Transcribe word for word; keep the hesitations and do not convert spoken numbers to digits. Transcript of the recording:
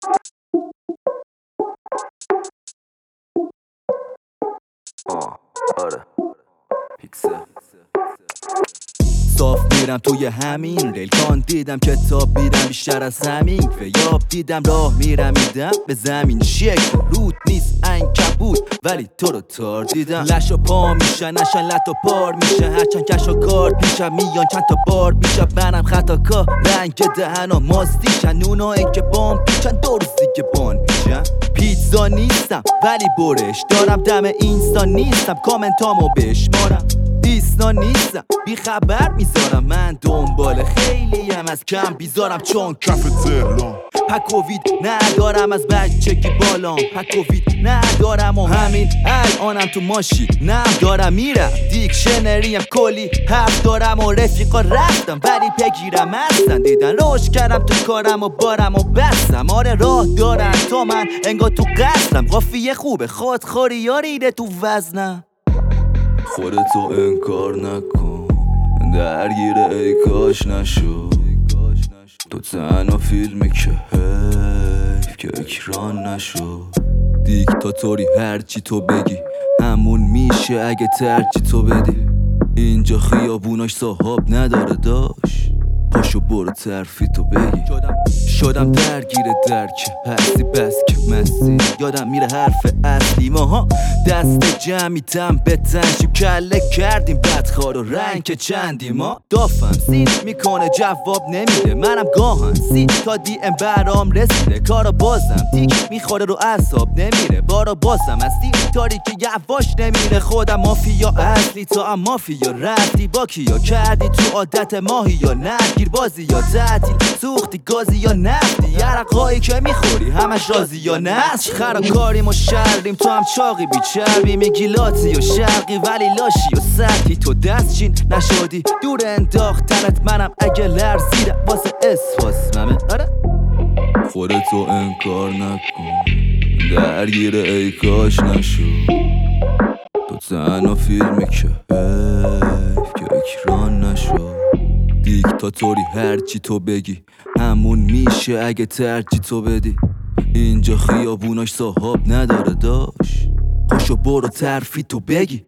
آه آره پیکسل صاف میرم توی همین ریلکان، دیدم کتاب میرم بیشتر از همین فیاب، دیدم راه میرم میدم به زمین شکل رود نیست عنکبوت ولی تو رو تار دیدم. لش و پا میشن نشن لط و پار میشه، هرچند کش و کار پیشم میان چند تا بار بیشم، منم خطا کار رنگ دهن و ماستیشن اونایی که بام پیچن دو روز دیگه بان پیشن. پیتزا نیستم ولی برش دارم، دم اینستا نیستم کامنتامو بشمارم، ایسنا نیستم بی خبر میذارم، من دنبال خیلی هم از کم بیزارم چون کف تهران پکووید ندارم از بچگی بالام، پکووید ندارم و همین الانم تو ماشین نم دارم میرم، دیکشنریم کلی حرف دارم و رفیقا رفتم ولی بگیرم هستن، دیدن روش کردم تو کارم و بارم و بستم، آره راه دارن تا من انگار تو قصرم، قافیه خوبه خودخوری یا ریده تو وزنم. خودتو انکار نکن درگیر ای کاش نشو، تو تنها فیلمی که حیف که اکران نشو، دیکتاتوری هرچی تو بگی همون میشه اگه ترجی تو بدی، اینجا خیابوناش صاحب نداره داش، پاشو برو ترفی تو بگی. شدم شدم درگیر درک هستی بس که مستی، یادم میره حرف اصلی ماها دست جمعیتم به تنشیم کله کردیم بدخوار و رنگ که چندی ما دافم سین میکنه جواب نمیده، منم گاهن سی تا دی ام برام رسیده، کارا بازم تیک میخوره رو اعصاب نمیره، بارا بازم هستی تاریکی یواش نمیره، خودم مافیا اصلی تو هم مافیا رفتی با کیا کردی تو عادت ماهی یا نگیر بازی یا تعطیل سوختی گازی یا نفتی، یرقایی که میخوری همش رازی یا نسل، خرابکاریم و شریم تو هم چاقی بی چربی میگی لاتی و شرقی ولی لاشی و سطحی، تو دستچین نشدی دور انداختنت منم اگه لرزیدم واسه اسفاسممه. آره خودتو انکار نکن درگیر ای کاش نشو، تو تنها فیلمی که حیف که اکران نشو، دیکتاتوری هرچی تو بگی همون میشه اگه ترجی تو بدی، اینجا خیابوناش صاحب نداره داش، پاشو برو ترفی تو بگی.